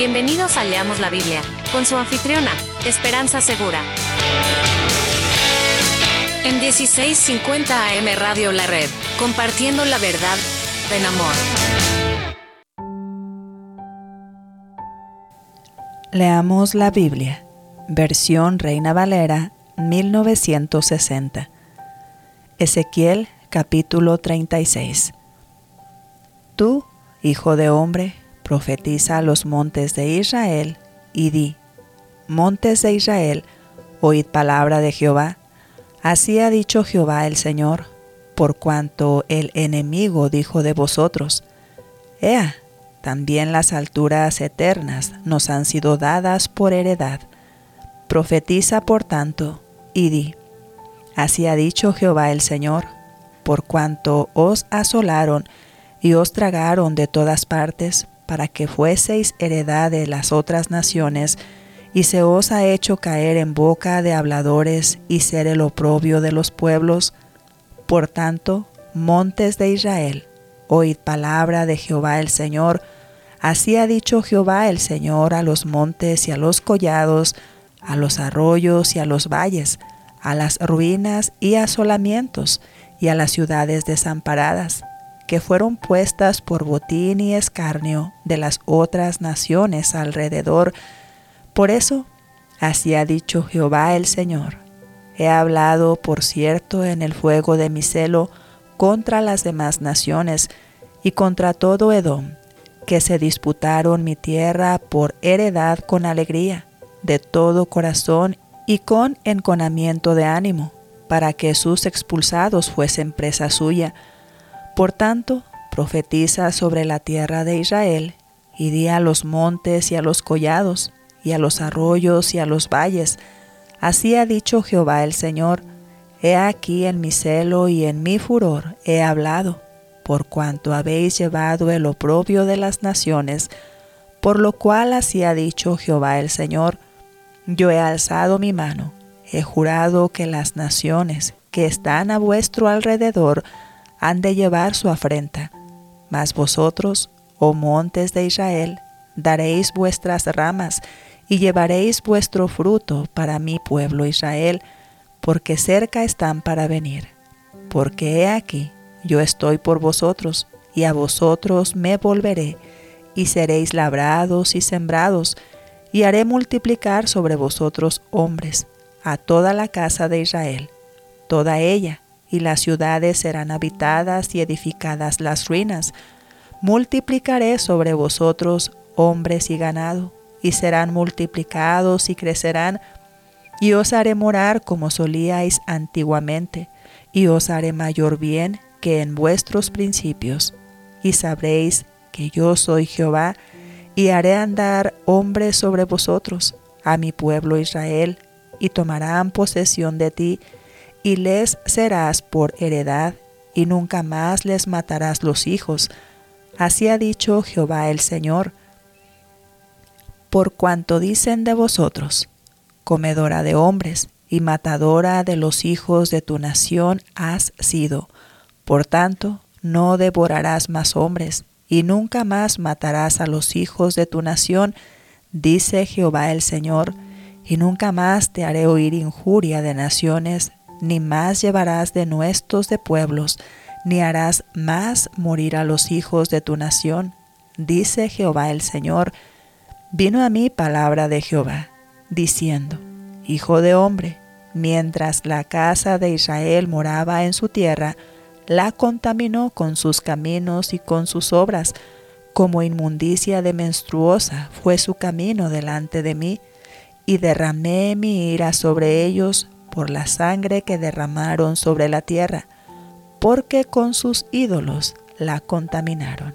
Bienvenidos a Leamos la Biblia, con su anfitriona, Esperanza Segura. En 1650 AM Radio La Red, compartiendo la verdad en amor. Leamos la Biblia, versión Reina Valera, 1960. Ezequiel, capítulo 36. Tú, hijo de hombre, profetiza a los montes de Israel y di: montes de Israel, oíd palabra de Jehová. Así ha dicho Jehová el Señor, por cuanto el enemigo dijo de vosotros: Ea, también las alturas eternas nos han sido dadas por heredad. Profetiza por tanto, y di: así ha dicho Jehová el Señor, por cuanto os asolaron y os tragaron de todas partes, para que fueseis heredad de las otras naciones, y se os ha hecho caer en boca de habladores y ser el oprobio de los pueblos. Por tanto, montes de Israel, oíd palabra de Jehová el Señor. Así ha dicho Jehová el Señor a los montes y a los collados, a los arroyos y a los valles, a las ruinas y asolamientos, y a las ciudades desamparadas, que fueron puestas por botín y escarnio de las otras naciones alrededor. Por eso, así ha dicho Jehová el Señor: he hablado, por cierto, en el fuego de mi celo contra las demás naciones y contra todo Edom, que se disputaron mi tierra por heredad con alegría, de todo corazón y con enconamiento de ánimo, para que sus expulsados fuesen presa suya. Por tanto, profetiza sobre la tierra de Israel, y di a los montes y a los collados, y a los arroyos y a los valles: así ha dicho Jehová el Señor: he aquí en mi celo y en mi furor he hablado, por cuanto habéis llevado el oprobio de las naciones, por lo cual así ha dicho Jehová el Señor: yo he alzado mi mano, he jurado que las naciones que están a vuestro alrededor han de llevar su afrenta. Mas vosotros, oh montes de Israel, daréis vuestras ramas y llevaréis vuestro fruto para mi pueblo Israel, porque cerca están para venir. Porque he aquí, yo estoy por vosotros, y a vosotros me volveré, y seréis labrados y sembrados, y haré multiplicar sobre vosotros hombres, a toda la casa de Israel, toda ella, y las ciudades serán habitadas y edificadas las ruinas. Multiplicaré sobre vosotros hombres y ganado, y serán multiplicados y crecerán, y os haré morar como solíais antiguamente, y os haré mayor bien que en vuestros principios. Y sabréis que yo soy Jehová, y haré andar hombres sobre vosotros, a mi pueblo Israel, y tomarán posesión de ti, y les serás por heredad, y nunca más les matarás los hijos. Así ha dicho Jehová el Señor. Por cuanto dicen de vosotros: comedora de hombres y matadora de los hijos de tu nación has sido. Por tanto, no devorarás más hombres, y nunca más matarás a los hijos de tu nación, dice Jehová el Señor, y nunca más te haré oír injuria de naciones, ni más llevarás denuestos de pueblos, ni harás más morir a los hijos de tu nación, dice Jehová el Señor. Vino a mí palabra de Jehová, diciendo: hijo de hombre, mientras la casa de Israel moraba en su tierra, la contaminó con sus caminos y con sus obras, como inmundicia de menstruosa fue su camino delante de mí, y derramé mi ira sobre ellos por la sangre que derramaron sobre la tierra, porque con sus ídolos la contaminaron.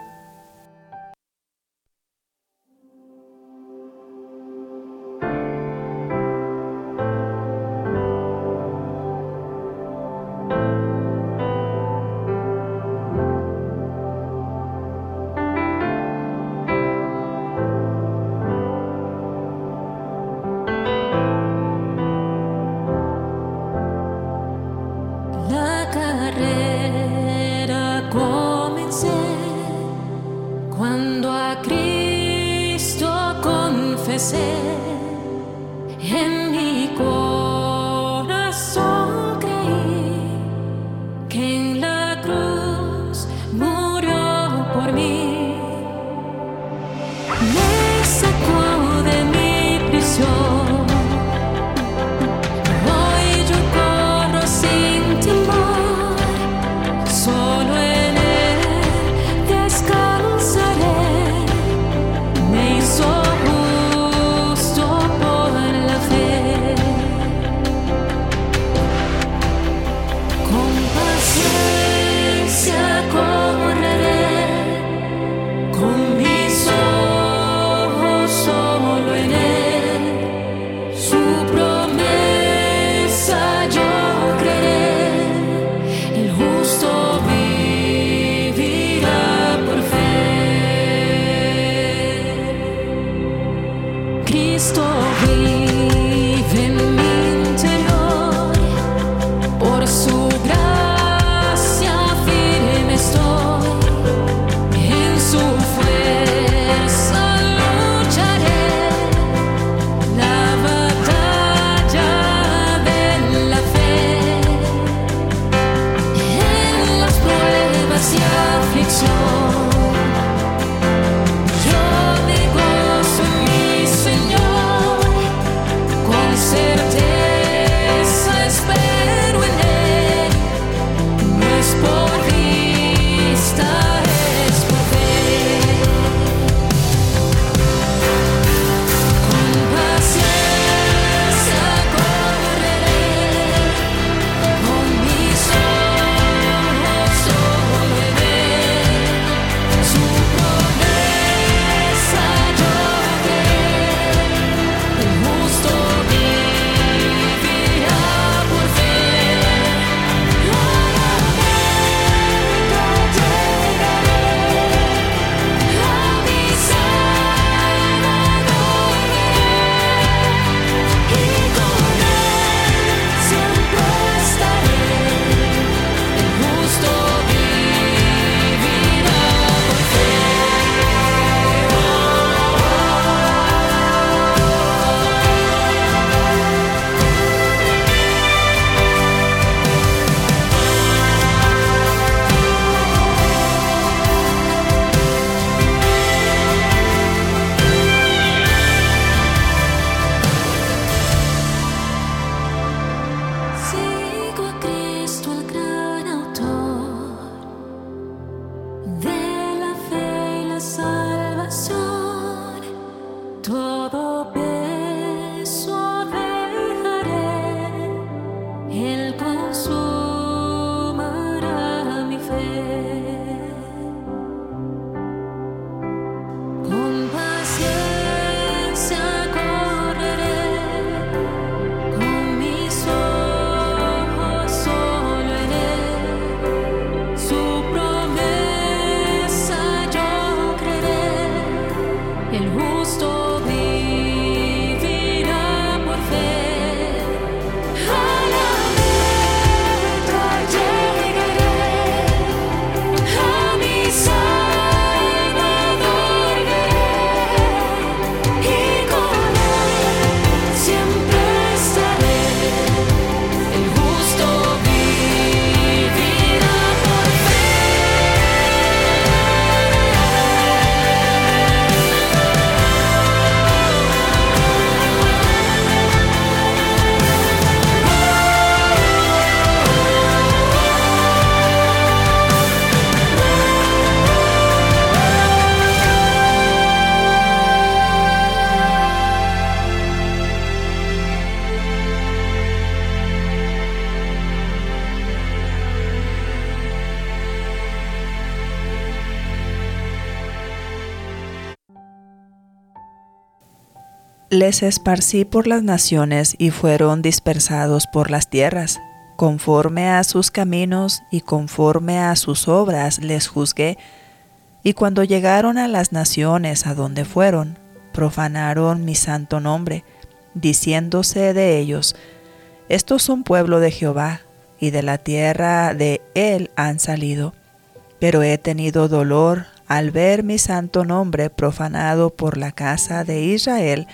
La carrera comencé cuando a Cristo ser. En mi corazón creí que en la cruz murió por mí. Me sacó de mi prisión. Hoy yo corro sin temor. Solo en Él descansaré. Me hizo justo por la fe. Con paciencia correré. Con mis ojos solo en Él. Su promesa yo creeré. El justo vivirá por fe. Cristo vive en mi interior. Por su gracia firme estoy. En su fuerza lucharé. La batalla de la fe. En las pruebas y aflicción, yo me gozo en mi Señor. Con certeza espero en Él. No es por vista, es por fe. Con paciencia correré. Con mis ojos solo en Él. Su promesa yo creeré. El justo vivirá por fe. A la meta llegaré. A mi Salvador veré. Y con Él siempre estaré. El justo vivirá por fe. Sigo a Cristo, el gran autor de la fe y la salvación. Todo peso dejaré. Él consumará mi fe. Con paciencia correré. Con mis ojos solo en Él. Su promesa yo creeré. El justo vivirá por fe. A la meta llegaré. A mi Salvador veré. Y con Él siempre estaré. El justo vivirá por fe. Les esparcí por las naciones y fueron dispersados por las tierras. Conforme a sus caminos y conforme a sus obras les juzgué. Y cuando llegaron a las naciones a donde fueron, profanaron mi santo nombre, diciéndose de ellos: estos son pueblo de Jehová, y de la tierra de él han salido. Pero he tenido dolor al ver mi santo nombre profanado por la casa de Israel,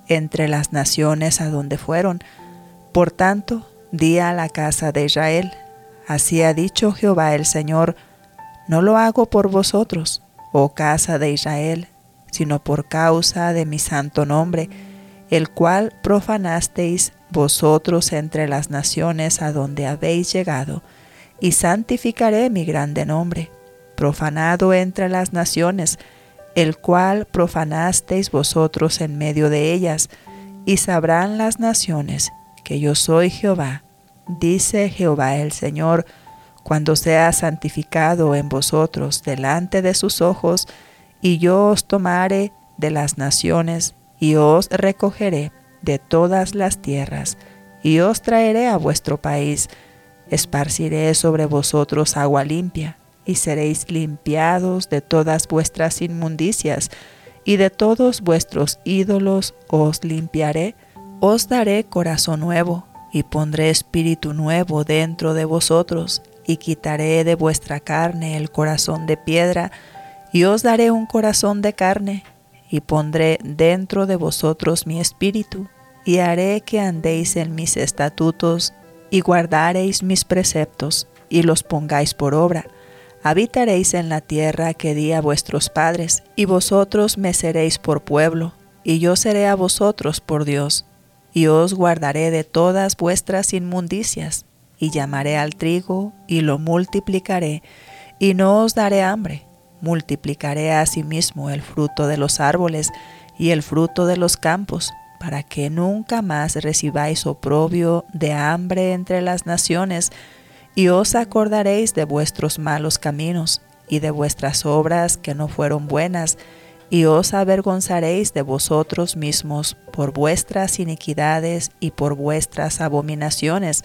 entre las naciones a donde fueron. Por tanto, di a la casa de Israel, así ha dicho Jehová el Señor, no lo hago por vosotros, oh casa de Israel, sino por causa de mi santo nombre, el cual profanasteis vosotros entre las naciones a donde habéis llegado, y santificaré mi grande nombre, profanado entre las naciones, el cual profanasteis vosotros en medio de ellas, y sabrán las naciones que yo soy Jehová, dice Jehová el Señor, cuando sea santificado en vosotros delante de sus ojos, y yo os tomaré de las naciones, y os recogeré de todas las tierras, y os traeré a vuestro país, esparciré sobre vosotros agua limpia, y seréis limpiados de todas vuestras inmundicias, y de todos vuestros ídolos os limpiaré. Os daré corazón nuevo, y pondré espíritu nuevo dentro de vosotros, y quitaré de vuestra carne el corazón de piedra, y os daré un corazón de carne, y pondré dentro de vosotros mi espíritu, y haré que andéis en mis estatutos, y guardaréis mis preceptos, y los pongáis por obra. Habitaréis en la tierra que di a vuestros padres, y vosotros me seréis por pueblo, y yo seré a vosotros por Dios. Y os guardaré de todas vuestras inmundicias, y llamaré al trigo, y lo multiplicaré, y no os daré hambre. Multiplicaré asimismo el fruto de los árboles, y el fruto de los campos, para que nunca más recibáis oprobio de hambre entre las naciones, y os acordaréis de vuestros malos caminos, y de vuestras obras que no fueron buenas, y os avergonzaréis de vosotros mismos por vuestras iniquidades y por vuestras abominaciones.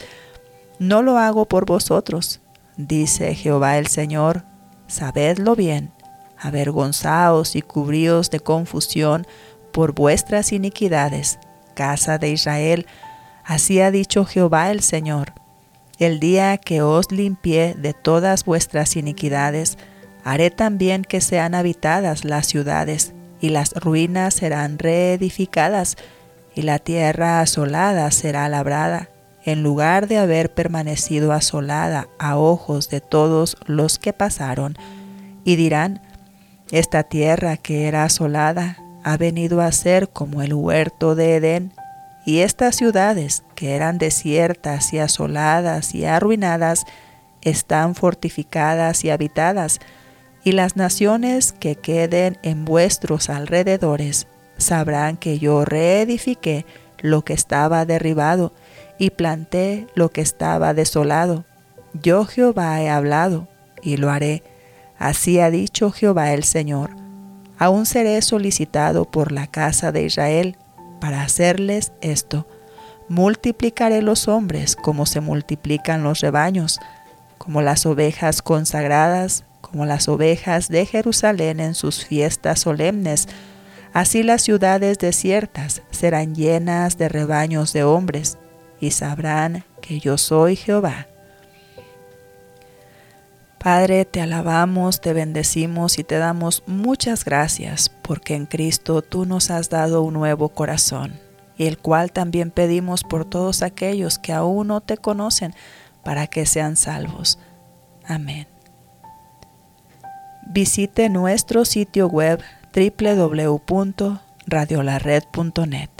No lo hago por vosotros, dice Jehová el Señor, sabedlo bien, avergonzaos y cubríos de confusión por vuestras iniquidades, casa de Israel, así ha dicho Jehová el Señor. El día que os limpié de todas vuestras iniquidades, haré también que sean habitadas las ciudades, y las ruinas serán reedificadas, y la tierra asolada será labrada, en lugar de haber permanecido asolada a ojos de todos los que pasaron. Y dirán, esta tierra que era asolada ha venido a ser como el huerto de Edén, y estas ciudades que eran desiertas y asoladas y arruinadas están fortificadas y habitadas, y las naciones que queden en vuestros alrededores sabrán que yo reedifiqué lo que estaba derribado y planté lo que estaba desolado. Yo Jehová he hablado y lo haré, así ha dicho Jehová el Señor. Aún seré solicitado por la casa de Israel para hacerles esto. Multiplicaré los hombres como se multiplican los rebaños, como las ovejas consagradas, como las ovejas de Jerusalén en sus fiestas solemnes. Así las ciudades desiertas serán llenas de rebaños de hombres, y sabrán que yo soy Jehová. Padre, te alabamos, te bendecimos y te damos muchas gracias, porque en Cristo tú nos has dado un nuevo corazón, y el cual también pedimos por todos aquellos que aún no te conocen, para que sean salvos. Amén. Visite nuestro sitio web www.radiolared.net.